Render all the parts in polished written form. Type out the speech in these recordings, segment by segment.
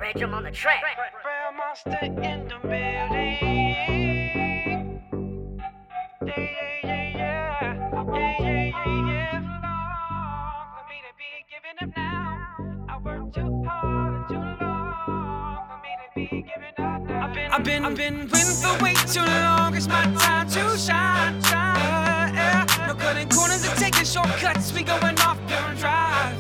Random on the track. Real monster in the building. Yeah. For me to be giving up now. I work too hard and too long for me to be giving up now. I've been waiting for way too long. It's my time to shine. No cutting corners and taking shortcuts. We going off pure drive.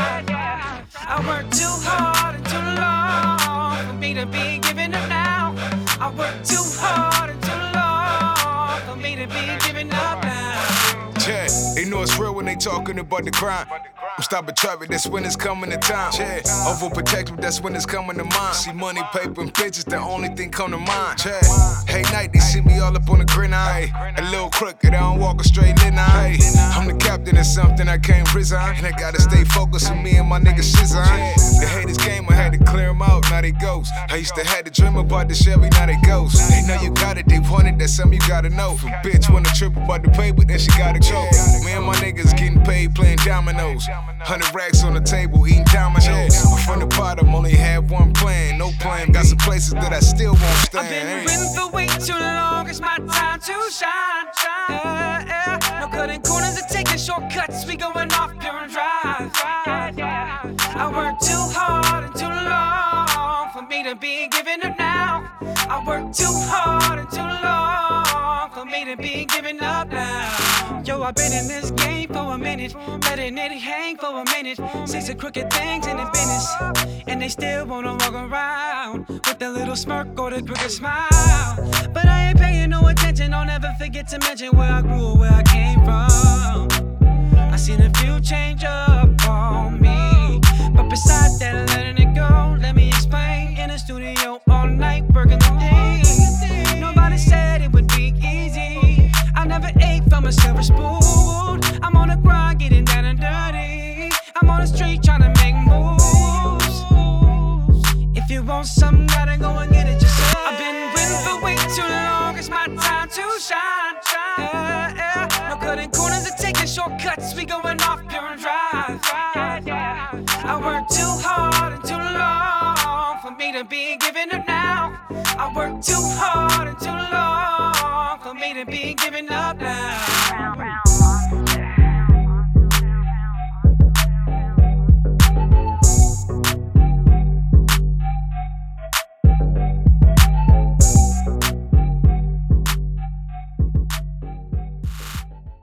I work too hard and too long for me to be giving up now. I work too hard and too long for me to be giving up now. Yeah, they know it's real when they talking about the crime. I'm stopping traffic, that's when it's coming to time. Yeah, overprotective, that's when it's coming to mind. See money, paper, and pictures, the only thing come to mind. Yeah, hey night, they see me all up on the grin. A little crooked, I don't walk a straight line. I'm the captain of something, I can't resign. And I gotta stay focused on me and my niggas shit. They hate this game, I had to clear them out, now they ghost. I used to have to dream about the Chevy, now they ghost. They know you got it, they want it, that's something you gotta know. If a bitch wanna trip about the paper, then she gotta go. Me and my niggas getting paid playing dominoes. 100 racks on the table, eating dominoes. I'm from the bottom, only have one plan, no plan. Got some places that I still won't stand. I've been waiting for way too long, it's my time to shine. No cutting corners and taking shortcuts, we going off pure drive. I work too hard and too long for me to be giving up now. I work too hard and too long for me to be giving up now. Yo, I've been in this game for a minute, letting it hang for a minute. See some crooked things in the business, and they still wanna walk around with a little smirk or the crooked smile. But I ain't paying no attention, don't ever forget to mention where I grew or where I came from. I seen a few change up on me, but besides that, letting it go, let me explain. In the studio all night, working the day. Nobody said it would be easy. I never ate from a silver spoon. I'm on the grind, getting down and dirty. I'm on the street trying to make moves. If you want something, gotta go and get it yourself. I've been waiting for way too long, it's my time to shine. No cutting corners and taking shortcuts, we going off pure drive. I work too hard and too long for me to be giving up now. I work too hard and too long for me to be giving up now.